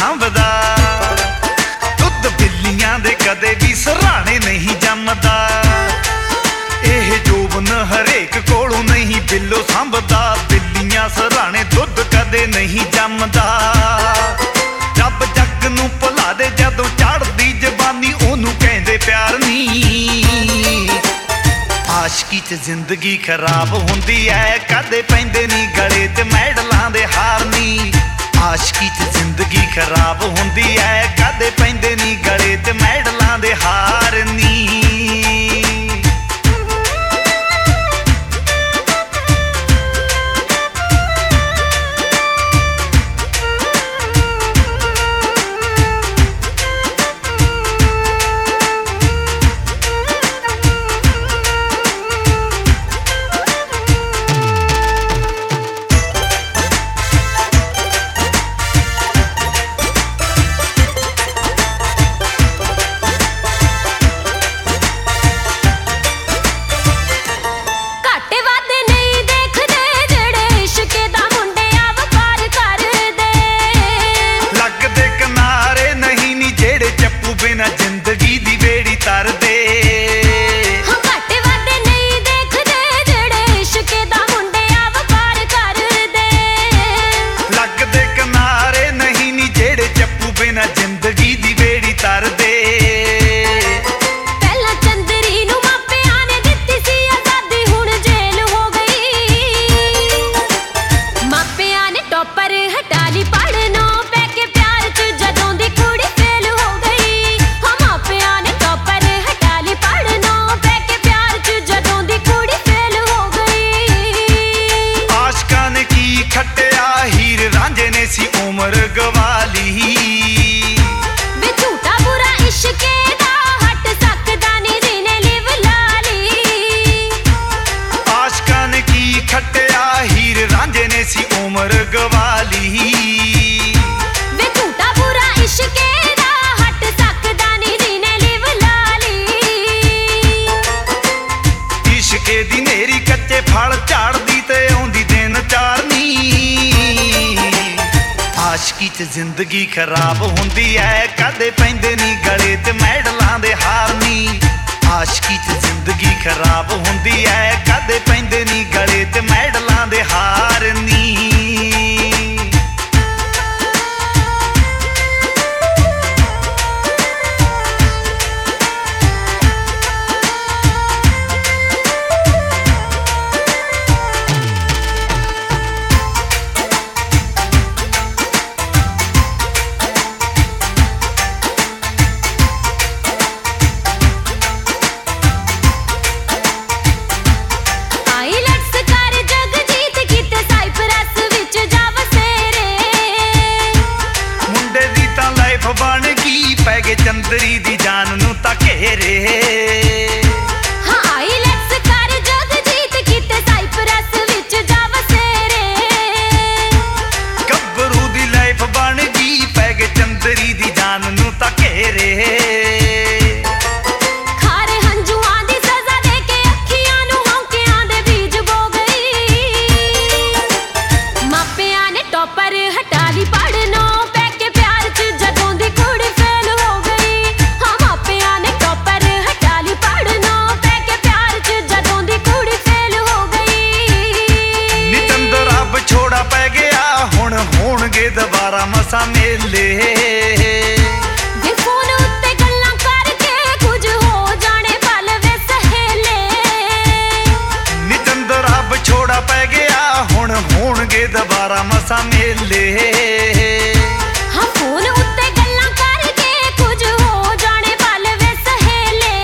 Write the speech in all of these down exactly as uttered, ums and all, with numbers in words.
ਸਾਂਭਦਾ। ਦੁੱਧ ਬਿੱਲੀਆਂ ਦੇ ਕਦੇ ਵੀ ਸਰਾਣੇ ਨਹੀਂ ਜੰਮਦਾ। ਇਹ ਜੋਬਨ ਹਰੇਕ ਕੋਲੋਂ ਨਹੀਂ ਬਿੱਲੋ ਸਾਂਭਦਾ। ਬਿੱਲੀਆਂ ਸਰਾਣੇ ਦੁੱਧ ਕਦੇ ਨਹੀਂ ਜੰਮਦਾ। ਜੱਬ ਜੱਗ ਨੂੰ ਭੁਲਾ ਦੇ ਜਦੋਂ ਚੜ੍ਹਦੀ ਜਵਾਨੀ ਉਹਨੂੰ ਕਹਿੰਦੇ ਪਿਆਰ ਨੀ। ਆਸ਼ਕੀ ਚ ਜ਼ਿੰਦਗੀ ਖਰਾਬ ਹੁੰਦੀ ਐ ਕਦੇ ਪੈਂਦੇ ਨੀ ਗਲੇ ਤੇ ਮੈਡਲਾਂ ਦੇ ਹਾਰ ਨੀ। ਆਸ਼ਕੀ ਚ ਜ਼ਿੰਦਗੀ ਖਰਾਬ ਹੁੰਦੀ ਐ ਕਦੇ ਪੈਂਦੇ ਨੀ ਗਲੇ ਤੇ ਮੈਡਲਾਂ ਦੇ ਹਾਰ ਨੀ। ਬਿਨਾਂ ਜ਼ਿੰਦਗੀ ਦੀ ਬੇੜੀ ਤਰਦੇ। ਹਾਂ ਘੱਟ ਵੱਧ ਨਹੀਂ ਦੇਖਦੇ ਜਿਹੜੇ ਇਸ਼ਕ ਦਾ ਮੁੰਡਿਆਂ ਵਪਾਰ ਕਰਦੇ। ਲੱਗਦੇ ਕਿਨਾਰੇ ਨਹੀਂ ਨੀ ਜਿਹੜੇ ਚੱਪੂ ਬਿਨਾਂ ਜ਼ਿੰਦਗੀ ਦੀ ਬੇੜੀ ਤਰਦੇ। ਪਹਿਲਾਂ ਚੰਦਰੀ ਨੂੰ ਮਾਪਿਆਂ ਨੇ ਦਿੱਤੀ ਸੀ ਆਜ਼ਾਦੀ ਹੁਣ ਜੇਲ੍ਹ ਹੋ ਗਈ। ਮਾਪਿਆਂ ਨੇ ਟੋਪਰ ਹਟਾ ਲਈ ਪੜ੍ਹਨੋਂ ਪੈ ਕੇ ਪਿਆਰ ਚ ਜਦੋਂ ਦੀ ਕੁੜੀ ਫੇਲ ਹੋ ਗਈ। ਖੱਟਿਆ ਹੀਰ ਰਾਂਝੇ ਨੇ ਸੀ ਉਮਰ ਗਵਾਲੀ। ਵੇ ਝੂਠਾ ਬੁਰਾ ਇਸ਼ਕੇ ਦਾ ਹਟ ਸਕਦਾ ਨੀ ਜਿਹਨੇ ਲਿਵ ਲਾ ਲਈ। ਆਸ਼ਕਾਂ ਨੇ ਕੀ ਖੱਟਿਆ ਹੀਰ ਰਾਂਝੇ ਨੇ ਸੀ ਉਮਰ ਗਵਾਲੀ। ਵੇ ਝੂਠਾ ਬੁਰਾ ਇਸ਼ਕੇ ਦਾ ਹਟ ਸਕਦਾ ਨੀ ਜਿਹਨੇ ਲਿਵ ਲਾ ਲਈ। ਇਸ਼ਕੇ ਦੀ ਨੇਰੀ ਕੱਚੇ ਫਲ ਝਾੜਦੀ ਤੇ ਆਉਂਦੀ ਦਿਨ ਚਾਰਨੀ। ਆਸ਼ਕੀ ਚ ਜ਼ਿੰਦਗੀ ਖਰਾਬ ਹੁੰਦੀ ਐ ਕਦੇ ਪੈਂਦੇ ਨੀ ਗਲੇ ਤੇ ਮੈਡਲਾਂ ਦੇ ਹਾਰ ਨੀ। ਆਸ਼ਕੀ ਚ ਜ਼ਿੰਦਗੀ ਖਰਾਬ ਹੁੰਦੀ ਐ ਕਦੇ ਪੈਂਦੇ ਨੀ ਗਲੇ ਤੇ ਮੈਡਲਾਂ ਦੇ ਹਾਰ ਨੀ। ਬਣ ਗਈ ਪੈ ਗਏ ਚੰਦਰੀ ਦੀ ਜਾਨ ਨੂੰ ਤਾਂ ਘੇਰੇ। ਹਾਂ ਆਈਲੈਟਸ ਕਰ ਜਗਜੀਤ ਕਿਤੇ ਸਾਈਪਰਸ ਵਿੱਚ ਜਾ ਵਸੇਰੇ। ਗੱਭਰੂ ਦੀ ਲਾਈਫ ਬਣ ਗਈ ਪੈ ਗਏ ਚੰਦਰੀ ਦੀ ਜਾਨ ਨੂੰ ਤਾਂ ਘੇਰੇ। ਖਾਰੇ ਹੰਝੂਆਂ ਦੀ ਸਜ਼ਾ ਦੇ ਕੇ ਅੱਖੀਆਂ ਨੂੰ ਹੌਂਕਿਆਂ ਦੇ ਬੀਜ ਬੋ ਗਈ। ਮਾਪਿਆਂ ਨੇ ਟੋਪਰ ਹਟਾ ਲਈ ਪੜ੍ਹਨੋਂ ਪੈ ਕੇ ਪਿਆਰ ਚ ਜਦੋਂ ਦੀ ਕੁੜੀ ਫੇਲ ਹੋ ਗਈ। ਹਾਂ ਮਾਪਿਆਂ ਨੇ ਟੋਪਰ ਹਟਾ ਲਈ ਪੜ੍ਹਨੋਂ ਪੈ ਕੇ ਪਿਆਰ ਚ ਜਦੋਂ ਦੀ ਕੁੜੀ ਫੇਲ ਹੋ ਗਈ। ਨੀ ਚੰਦਰਾ ਵਿਛੋੜਾ ਪੈ ਗਿਆ ਹੁਣ ਹੋਣਗੇ ਦੁਬਾਰਾ ਮਸਾਂ ਮੇਲੇ। ਵੇ ਫੋਨ ਉੱਤੇ ਗੱਲਾਂ ਕਰਕੇ ਕੁਝ ਹੋ ਜਾਣੇ ਪਲ ਵੇ ਸਹੇਲੇ। ਨੀ ਚੰਦਰਾ ਵਿਛੋੜਾ ਪੈ ਗਿਆ ਹੁਣ ਹੋਣਗੇ ਦੁਬਾਰਾ ਮਸਾਂ ਮੇਲੇ। ਹਾਂ ਫੋਨ ਉੱਤੇ ਗੱਲਾਂ ਕਰਕੇ ਕੁਝ ਹੋ ਜਾਣੇ ਪਲ ਵੇ ਸਹੇਲੇ।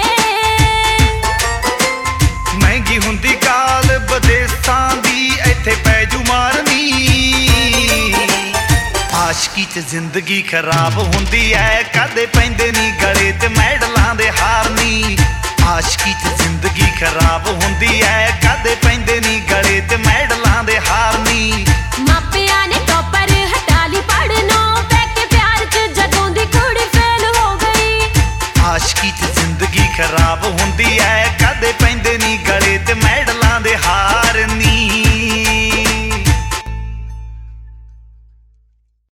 ਮਹਿੰਗੀ ਹੁੰਦੀ ਕਾਲ ਵਿਦੇਸਾਂ ਦੀ ਇੱਥੇ ਪੈ ਜੂ ਮਾਰਨੀ। ਆਸ਼ਕੀ ਚ ਜ਼ਿੰਦਗੀ ਖਰਾਬ ਹੁੰਦੀ ਐ ਕਦੇ ਪੈਂਦੇ ਨੀ ਗਲੇ ਤੇ ਮੈਡਲਾਂ ਦੇ ਹਾਰ ਨੀ। ਆਸ਼ਕੀ ਚ ਜ਼ਿੰਦਗੀ ਖਰਾਬ ਹੁੰਦੀ ਐ ਕਦੇ ਪੈਂਦੇ ਨੀ ਗਲੇ ਤੇ ਮੈਡਲਾਂ ਦੇ ਹਾਰ ਨੀ। ਮਾਪਿਆਂ ਨੇ ਟੋਪਰ ਹਟਾ ਲਈ ਪੜ੍ਹਨੋਂ ਪੈ ਕੇ ਪਿਆਰ ਚ ਜਦੋਂ ਦੀ ਕੁੜੀ ਫੇਲ ਹੋ ਗਈ। ਆਸ਼ਕੀ ਚ ਜ਼ਿੰਦਗੀ ਖਰਾਬ ਹੁੰਦੀ ਐ ਕਦੇ ਪੈਂਦੇ ਨੀ ਗਲੇ ਤੇ ਮੈਡਲਾਂ ਦੇ ਹਾਰ।